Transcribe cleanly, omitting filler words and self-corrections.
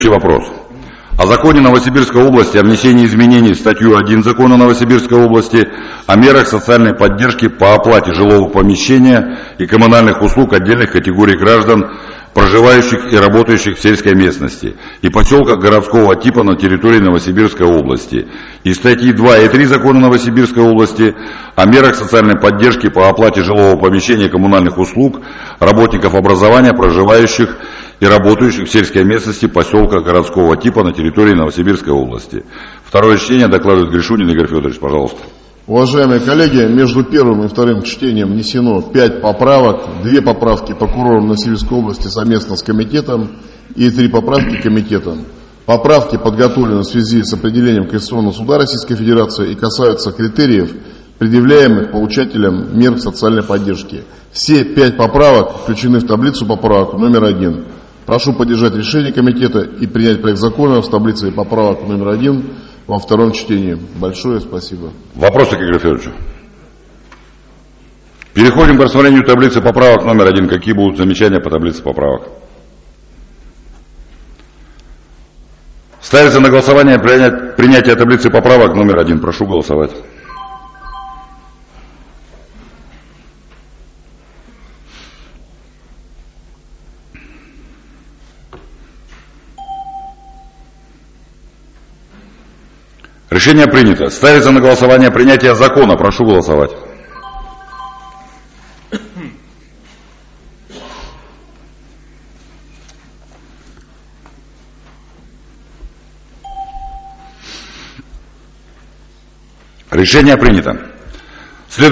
Вопрос. О законе Новосибирской области о внесении изменений в статью 1 закона Новосибирской области о мерах социальной поддержки по оплате жилого помещения и коммунальных услуг отдельных категорий граждан, проживающих и работающих в сельской местности и поселках городского типа на территории Новосибирской области, и статьи 2 и 3 закона Новосибирской области о мерах социальной поддержки по оплате жилого помещения и коммунальных услуг работников образования, проживающих и работающих в сельской местности поселка городского типа на территории Новосибирской области. Второе чтение докладывает Гришунин Игорь Федорович, пожалуйста. Уважаемые коллеги, между первым и вторым чтением внесено 5 поправок, 2 поправки прокурором Новосибирской области совместно с комитетом и 3 поправки комитетом. Поправки подготовлены в связи с определением Конституционного суда Российской Федерации и касаются критериев, предъявляемых получателям мер социальной поддержки. Все 5 поправок включены в таблицу поправок номер 1. Прошу поддержать решение комитета и принять проект закона с таблицей поправок номер 1 во втором чтении. Большое спасибо. Вопросы к Игорю Федоровичу? Переходим к рассмотрению таблицы поправок номер 1. Какие будут замечания по таблице поправок? Ставится на голосование принятие таблицы поправок номер 1. Прошу голосовать. Решение принято. Ставится на голосование принятие закона. Прошу голосовать. Решение принято.